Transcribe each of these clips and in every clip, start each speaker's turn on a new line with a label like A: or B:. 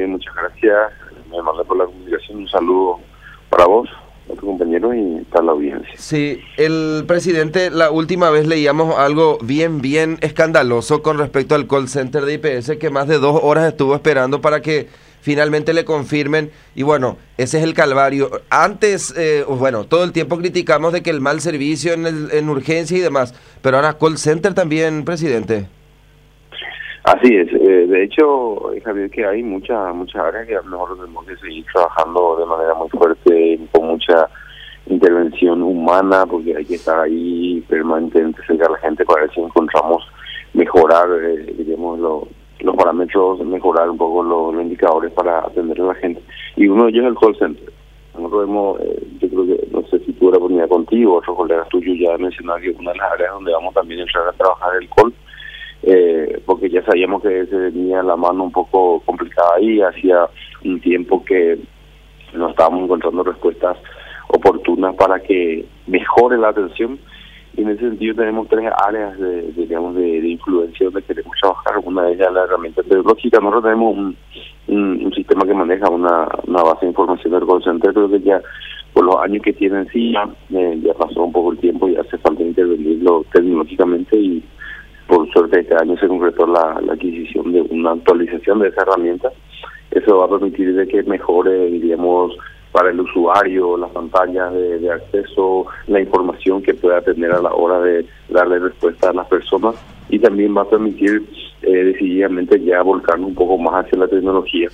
A: bien, muchas gracias. Me mandé por la comunicación. Un saludo para vos, a tu compañero y para la audiencia.
B: Sí, el presidente, la última vez leíamos algo bien escandaloso con respecto al call center de IPS, que más de 2 horas estuvo esperando para que finalmente le confirmen. Y bueno, ese es el calvario. Antes, bueno, todo el tiempo criticamos de que el mal servicio en urgencia y demás, pero ahora call center también, presidente.
A: Así es. De hecho, Javier, que hay muchas áreas que a lo mejor tenemos que seguir trabajando de manera muy fuerte, con mucha intervención humana, porque hay que estar ahí permanentemente cerca de la gente para ver si encontramos mejorar, digamos, los parámetros, mejorar un poco los indicadores para atender a la gente. Y uno de ellos es el call center. Nosotros hemos, yo creo que, no sé si tuve la oportunidad contigo, otros colegas tuyos ya mencionaron que una de las áreas donde vamos también a entrar a trabajar el call, porque ya sabíamos que se venía la mano un poco complicada ahí, hacía un tiempo que no estábamos encontrando respuestas oportunas para que mejore la atención, y en ese sentido tenemos 3 áreas de influencia donde queremos trabajar. Una de ellas es la herramienta tecnológica. Nosotros tenemos un sistema que maneja una base de información del call center, pero que ya por los años que tiene en sí, ya pasó un poco el tiempo y hace falta intervenirlo tecnológicamente, y por suerte este año se concretó la adquisición de una actualización de esa herramienta. Eso va a permitir de que mejore, diríamos, para el usuario, las pantallas de acceso, la información que pueda tener a la hora de darle respuesta a las personas, y también va a permitir decididamente ya volcarnos un poco más hacia la tecnología.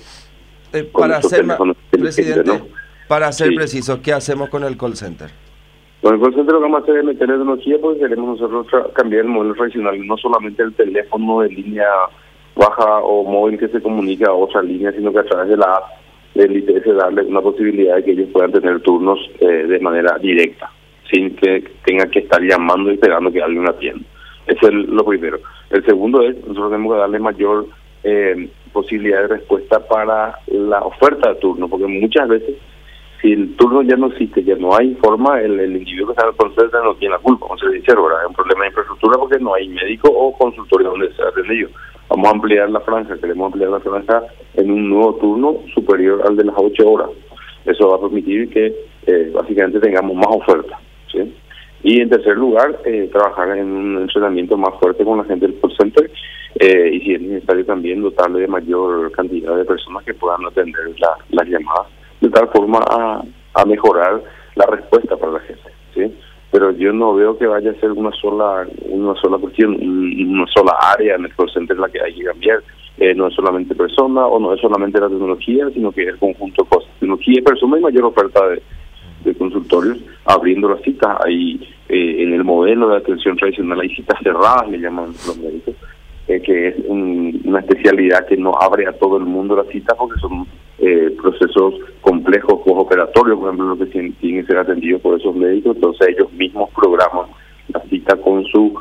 B: Para ser presidente,
A: ¿no?
B: Para ser
A: Sí.
B: precisos, ¿qué hacemos con el call center?
A: Con el call center lo que vamos a hacer es meter tecnología, porque queremos nosotros cambiar el modelo tradicional, no solamente el teléfono de línea baja o móvil que se comunica a otra línea, sino que a través de la app del IPS darle una posibilidad de que ellos puedan tener turnos de manera directa, sin que tengan que estar llamando y esperando que alguien atienda. Eso es lo primero. El segundo es, nosotros tenemos que darle mayor posibilidad de respuesta para la oferta de turno, porque muchas veces, si el turno ya no existe, ya no hay forma, el individuo que está en el call center no tiene la culpa, como se dice, ¿verdad? Es un problema de infraestructura porque no hay médico o consultorio donde sea atendido. Vamos a ampliar la franja, queremos ampliar la franja en un nuevo turno superior al de las 8 horas. Eso va a permitir que básicamente tengamos más oferta, ¿sí? Y en tercer lugar, trabajar en un entrenamiento más fuerte con la gente del call center, y si es necesario también dotarle de mayor cantidad de personas que puedan atender las llamadas, de tal forma a mejorar la respuesta para la gente, ¿sí? Pero yo no veo que vaya a ser una sola cuestión, una sola área en el call center la que hay que cambiar. No es solamente persona o no es solamente la tecnología, sino que es el conjunto de cosas. Tecnología y persona y mayor oferta de consultorios, abriendo las citas. Ahí en el modelo de atención tradicional hay citas cerradas, le llaman los médicos, que es una especialidad que no abre a todo el mundo las citas, porque son procesos complejos, operatorios, por ejemplo, lo que tienen que ser atendidos por esos médicos. Entonces ellos mismos programan la cita con su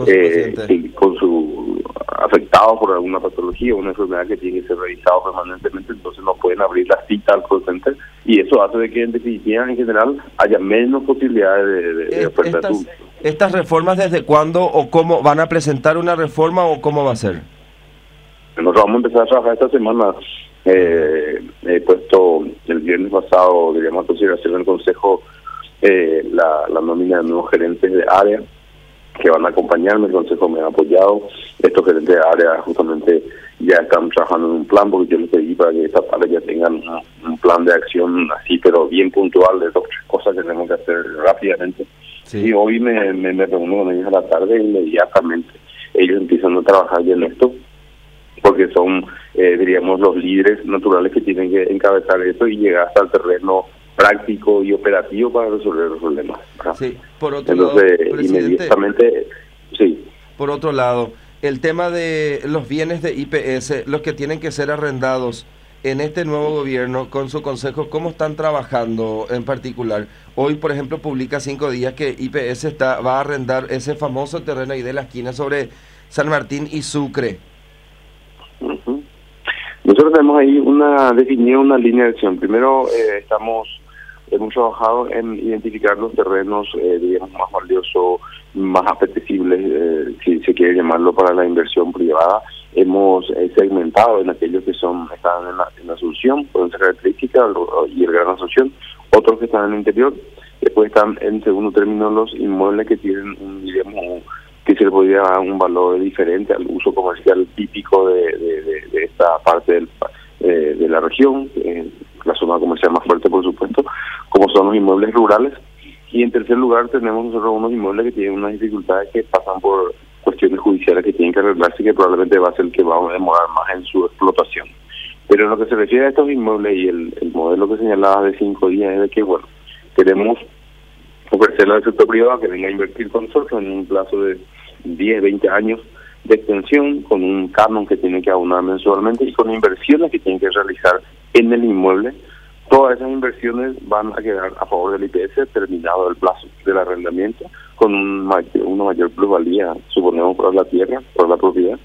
A: afectado por alguna patología, una enfermedad que tiene que ser revisado permanentemente. Entonces no pueden abrir la cita al call center, y eso hace de que en definitiva, en general, haya menos posibilidades de oferta de turno.
B: ¿Estas reformas desde cuándo o cómo van a presentar una reforma o cómo va a ser?
A: Nosotros vamos a empezar a trabajar esta semana. He puesto el viernes pasado, diríamos, a consideración del Consejo la nómina de nuevos gerentes de área que van a acompañarme. El Consejo me ha apoyado. Estos gerentes de área justamente ya están trabajando en un plan, porque yo les pedí para que esta tarde ya tengan un plan de acción así, pero bien puntual, de 2 o 3 cosas que tenemos que hacer rápidamente. Sí. Y hoy me reúno con ellos a la tarde, e inmediatamente ellos empiezan a trabajar ya en esto, porque son, diríamos, los líderes naturales que tienen que encabezar esto y llegar hasta el terreno práctico y operativo para resolver los problemas, ¿verdad?
B: Sí, por otro
A: Entonces,
B: lado, presidente,
A: inmediatamente, sí.
B: Por otro lado, el tema de los bienes de IPS, los que tienen que ser arrendados en este nuevo gobierno, con su consejo, ¿cómo están trabajando en particular? Hoy, por ejemplo, publica 5 días que IPS va a arrendar ese famoso terreno ahí de la esquina sobre San Martín y Sucre.
A: Nosotros tenemos ahí definido una línea de acción. Primero, estamos hemos trabajado en identificar los terrenos, digamos, más valiosos, más apetecibles, si se quiere llamarlo, para la inversión privada. Hemos segmentado en aquellos que están en la Asunción, por esa característica, y el Gran Asunción, otros que están en el interior. Después están, en segundo término, los inmuebles que tienen, digamos, que se le podría dar un valor diferente al uso comercial típico de esta parte de la región, la zona comercial más fuerte, por supuesto, como son los inmuebles rurales. Y en tercer lugar tenemos nosotros unos inmuebles que tienen unas dificultades que pasan por cuestiones judiciales que tienen que arreglarse, que probablemente va a ser el que va a demorar más en su explotación. Pero en lo que se refiere a estos inmuebles y el modelo que señalaba de 5 días es de que, bueno, queremos ofrecerle al sector privado que venga a invertir con nosotros en un plazo de 10, 20 años de extensión, con un canon que tiene que abonar mensualmente y con inversiones que tienen que realizar en el inmueble. Todas esas inversiones van a quedar a favor del IPS terminado el plazo del arrendamiento, con una mayor plusvalía, suponemos, para la tierra, para la propiedad,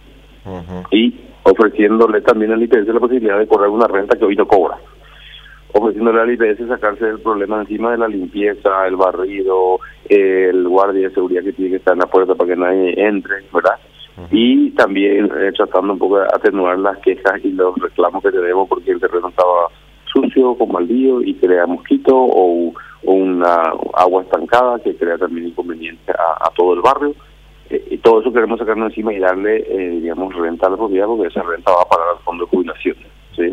A: y ofreciéndole también al IPS la posibilidad de cobrar una renta que hoy no cobra, ofreciéndole al IPS sacarse del problema encima de la limpieza, el barrido, el guardia de seguridad que tiene que estar en la puerta para que nadie entre, ¿verdad? Y también tratando un poco de atenuar las quejas y los reclamos que tenemos porque el terreno estaba sucio, con baldío y crea mosquito, o una agua estancada que crea también inconveniente a todo el barrio. Y todo eso queremos sacarnos encima y darle, digamos, renta a la propiedad, porque esa renta va a pagar al fondo de jubilaciones, ¿sí?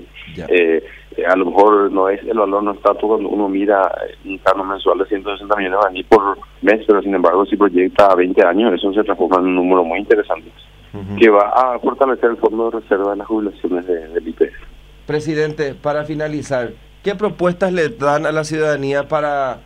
A: A lo mejor no es el valor, no está todo cuando uno mira un canon mensual de 160 millones de años por mes, pero sin embargo si proyecta a 20 años, eso se transforma en un número muy interesante, que va a fortalecer el fondo de reserva de las jubilaciones del IPS.
B: Presidente, para finalizar, ¿qué propuestas le dan a la ciudadanía para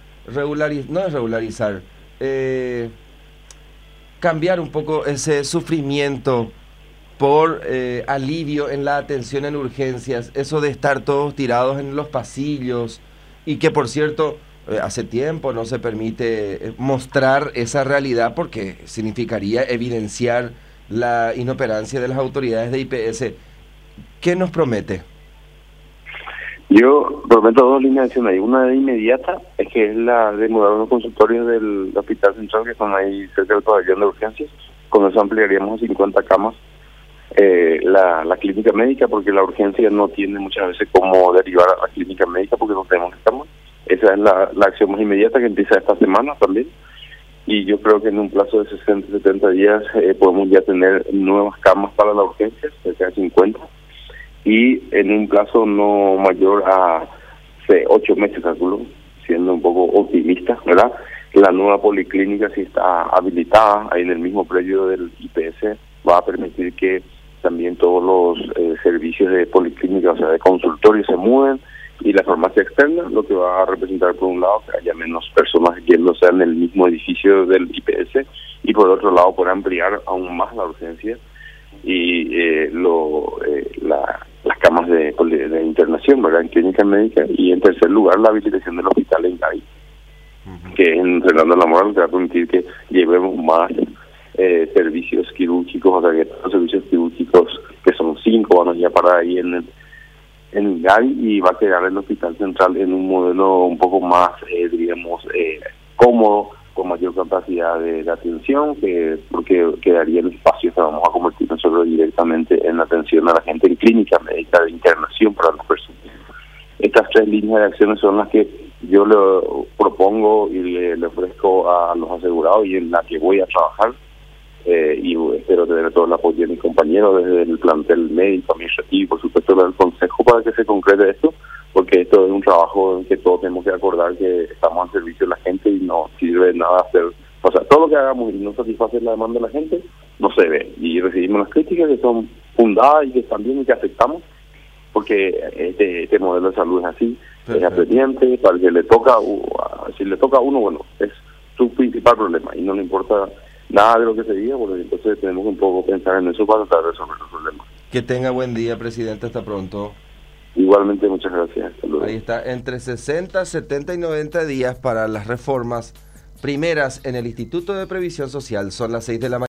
B: cambiar un poco ese sufrimiento por alivio en la atención en urgencias, eso de estar todos tirados en los pasillos y que, por cierto, hace tiempo no se permite mostrar esa realidad porque significaría evidenciar la inoperancia de las autoridades de IPS? ¿Qué nos promete?
A: Yo prometo dos líneas de acción ahí. Una de inmediata es que es la de mudar unos consultorios del Hospital Central que están ahí cerca del pabellón de urgencias. Con eso ampliaríamos a 50 camas la clínica médica, porque la urgencia no tiene muchas veces cómo derivar a la clínica médica porque no tenemos camas. Esa es la acción más inmediata que empieza esta semana también. Y yo creo que en un plazo de 60, 70 días podemos ya tener nuevas camas para la urgencia, cerca de 50. Y en un plazo no mayor a 8 meses, calculo, siendo un poco optimista, ¿verdad? La nueva policlínica, si está habilitada ahí en el mismo predio del IPS, va a permitir que también todos los servicios de policlínica, o sea, de consultorio, se mueven, y la farmacia externa, lo que va a representar, por un lado, que haya menos personas yéndose en el mismo edificio del IPS, y por otro lado, por ampliar aún más la urgencia y las camas de internación, ¿verdad?, en clínica médica. Y en tercer lugar, la habilitación del hospital en Gavi, que en Fernando La Mora, que va a permitir que llevemos más servicios quirúrgicos, o sea, que los servicios quirúrgicos, que son 5, van a ya para ahí en Gavi, y va a quedar el hospital central en un modelo un poco más, diríamos, cómodo, con mayor capacidad de atención, porque quedaría el espacio que vamos a convertir nosotros directamente en atención a la gente en clínica médica de internación para las personas. Estas 3 líneas de acciones son las que yo le propongo y le ofrezco a los asegurados, y en la que voy a trabajar, y espero tener todo el apoyo de mis compañeros desde el plantel médico, administrativo y por supuesto del consejo, para que se concrete esto, porque esto es un trabajo en que todos tenemos que acordar que estamos al servicio de la gente y no sirve de nada hacer, o sea, todo lo que hagamos y no satisfacer la demanda de la gente no se ve, y recibimos las críticas que son fundadas y que están bien y que aceptamos, porque este modelo de salud es así. Perfecto. Es apremiante, para que le toca, si le toca a uno, bueno, es su principal problema y no le importa nada de lo que se diga. Bueno, entonces tenemos un poco pensar en eso para tratar de resolver los problemas.
B: Que tenga buen día, presidente, hasta pronto.
A: Igualmente, muchas gracias. Hasta luego.
B: Ahí está, entre 60, 70 y 90 días para las reformas primeras en el Instituto de Previsión Social. Son las 6 de la mañana.